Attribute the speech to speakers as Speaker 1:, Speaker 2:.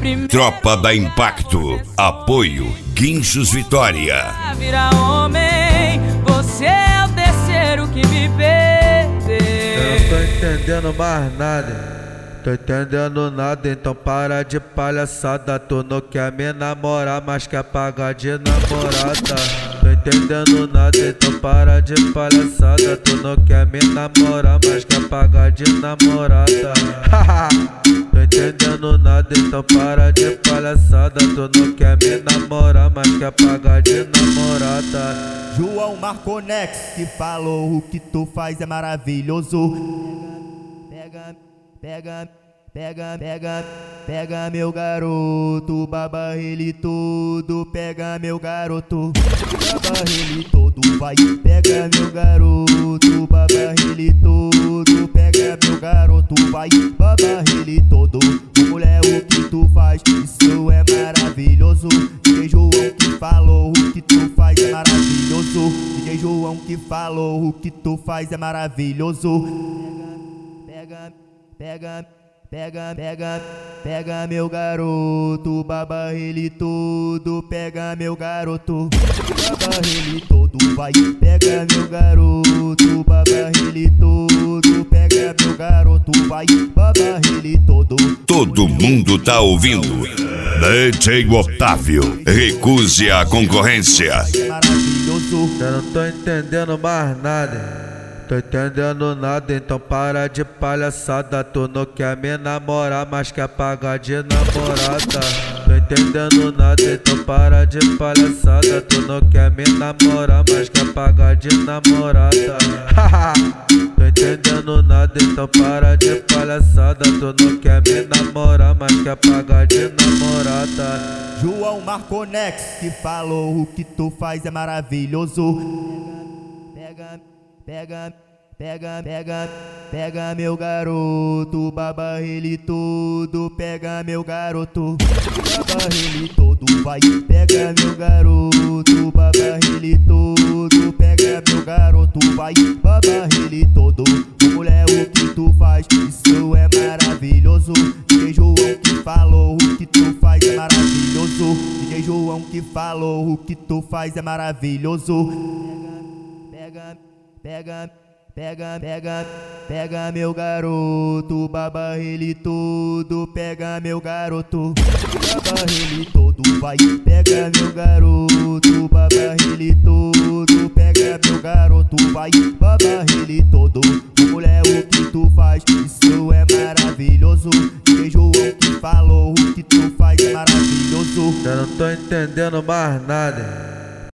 Speaker 1: Tropa da Impacto. Apoio Guinchos Vitória.
Speaker 2: Vira homem, você é o terceiro que me perdeu.
Speaker 3: Eu não tô entendendo mais nada. Tô entendendo nada, então para de palhaçada. Tu não quer me namorar, mas quer pagar de namorada. Tô entendendo nada, então para de palhaçada. Tu não quer me namorar, mas quer pagar de namorada. Tô entendendo nada, então para de palhaçada. Tu não quer me namorar, mas quer pagar de namorada.
Speaker 4: João Marconex que falou: o que tu faz é maravilhoso. Pega meu garoto, baba ele todo. Pega meu garoto, baba ele todo. Vai, pega meu garoto, baba ele todo. Pega meu garoto, vai, baba ele todo. Ô mulher, o que tu faz, isso é maravilhoso. DJ João que falou: o que tu faz é maravilhoso. DJ João que falou: o que tu faz é maravilhoso. Pega meu garoto, baba ele todo. Pega meu garoto, baba ele todo. Vai, pega meu garoto, baba ele todo. Pega meu garoto, vai, baba ele todo.
Speaker 1: Todo mundo tá ouvindo. DJ Otávio, recuse a concorrência.
Speaker 4: Maravilhoso.
Speaker 3: Eu não tô entendendo mais nada. Tô entendendo nada, então para de palhaçada. Tu não quer me namorar, mas quer pagar de namorada. Tô entendendo nada, então para de palhaçada. Tu não quer me namorar, mas quer pagar de namorada. Tô entendendo nada, então para de palhaçada. Tu não quer me namorar, mas quer pagar de namorada.
Speaker 4: João Marconex que falou: o que tu faz é maravilhoso. Pega meu garoto, baba ele todo. Pega meu garoto, baba ele todo. Vai, pega meu garoto, baba ele todo. Pega meu garoto, vai, baba ele todo. Ô mulher, o que tu faz, isso é maravilhoso. DJ João que falou: o que tu faz é maravilhoso. DJ João que falou: o que tu faz é maravilhoso. Pega meu garoto, baba ele todo. Pega meu garoto, baba ele todo. Vai, pega meu garoto, baba ele todo. Pega meu garoto, vai, baba ele todo. Ô mulher, o que tu faz, isso é maravilhoso. DJ João que falou: o que tu faz é maravilhoso.
Speaker 3: Eu não tô entendendo mais nada.